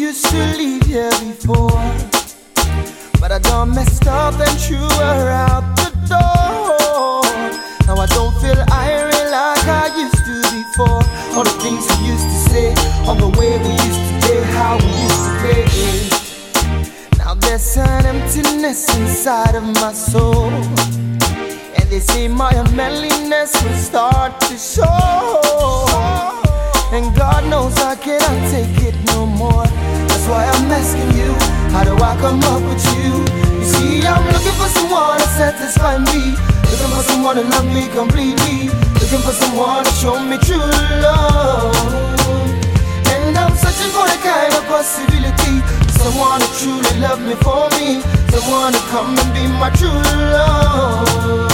used to leave here before, but I done messed up and threw her out the door. Now I don't feel irate like I used to before. All the things we used to say, all the way we used to date, how we used to play. Now there's an emptiness inside of my soul, and they say my unmanliness will start to show. And God knows I cannot take it no more. That's why I'm asking you, how do I come up with you? You see, I'm looking for someone to satisfy me, looking for someone to love me completely, looking for someone to show me true love. And I'm searching for the kind of possibility, someone to truly love me for me, someone to come and be my true love.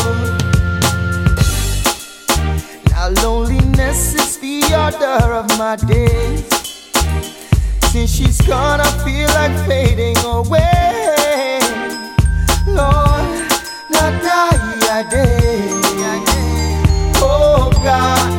Now loneliness is the order of my days. Since she's gone, I feel like fading away. Lord, not die a day. Oh God,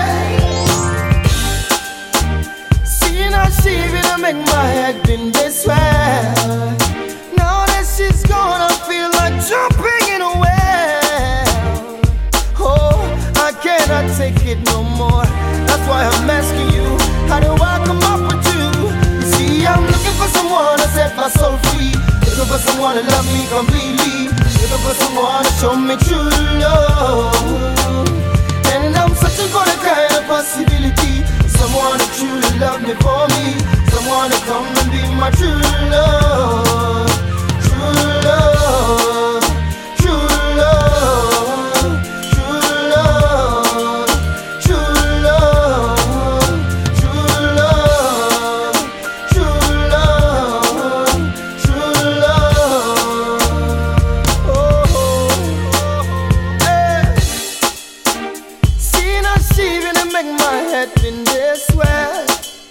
seeing how she really make my head been this way. Now that she's gone, I feel like jumping in a well. Oh, I cannot take it no more. That's why I'm asking you, how do I come up with you? You see, I'm looking for someone to set my soul free, looking for someone to love me completely, looking for someone to show me true love. And I'm searching for the kind of possibility, someone to truly love me for me, someone to come and be my true love. True love, true love, true love, true love, true love, true love, true love. Oh, hey. Seeing how she really make my head in this way,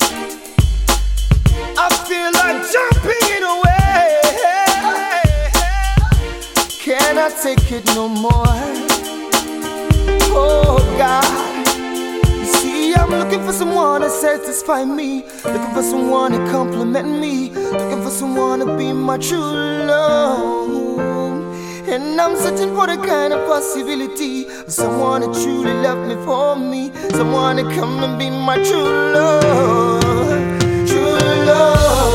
I feel like jumping in a way. Cannot take it no more. Oh God, you see, I'm looking for someone to satisfy me, looking for someone to compliment me, looking for someone to be my true love. And I'm searching for the kind of possibility, someone to truly love me for me, someone to come and be my true love. True love.